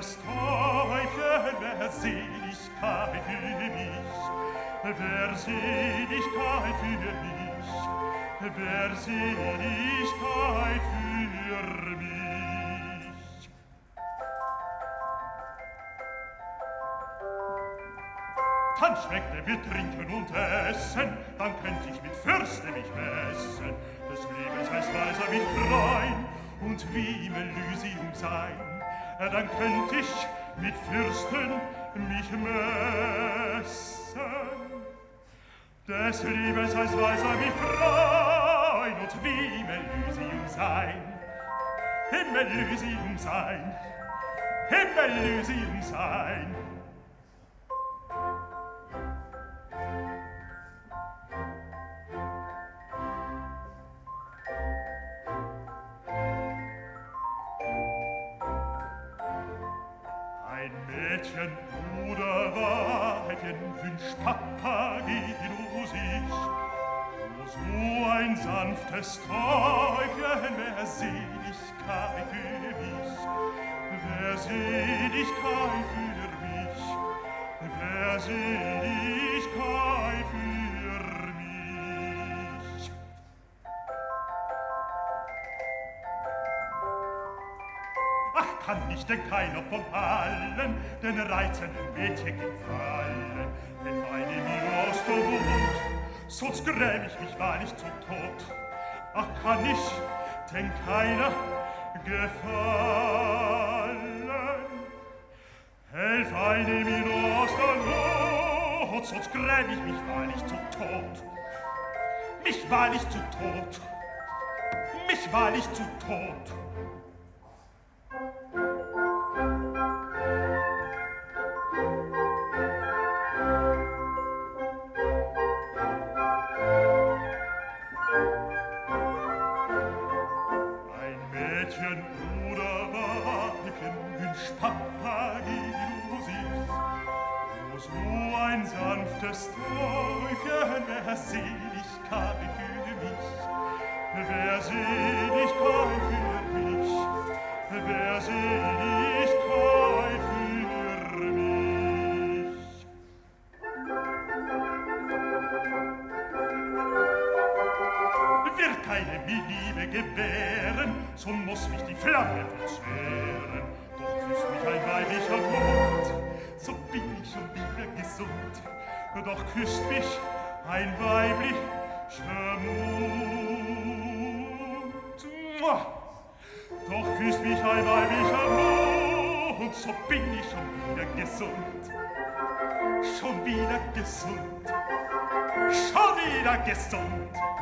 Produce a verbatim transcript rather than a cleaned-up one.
sanftes Täubchen, wer Seligkeit für mich, wer Seligkeit für mich, wer Seligkeit für mich. Dann schmeckte mir trinken und essen, dann könnt ich mit Fürsten mich messen, des Lebens heißt weiser mich freuen und wie im Elysium sein. Dann könnt ich mit Fürsten mich messen, des Lebens heißt weiser mich freuen und wie im Elysium sein. Im Elysium sein, im Elysium sein. Mädchen oder Weibchen wünscht Papageno sich, wo so ein sanftes Täubchen, wer Seligkeit für mich, wer Seligkeit für mich, wer Seligkeit für mich. Ach, kann ich denn keiner von allen den reizenden Mädchen gefallen? Denn weine mir aus der Mund, sonst gräm ich mich wahrlich zu Tod. Ach, kann ich denn keiner gefallen? Helf eine mir nur aus der Not, sonst gräm ich mich wahrlich zu Tod. Mich wahrlich zu Tod, mich wahrlich zu Tod. Das Täubchen, wer Seligkeit für mich, wer Seligkeit für mich, wer Seligkeit für mich. Wird keine mir Liebe gewähren, so muss mich die Flamme verzehren. Doch küsst mich ein weiblicher Mund, so bin ich schon wieder gesund. Doch küsst mich ein weiblicher Mund. Doch küsst mich ein weiblicher Mund, so bin ich schon wieder gesund. Schon wieder gesund, schon wieder gesund.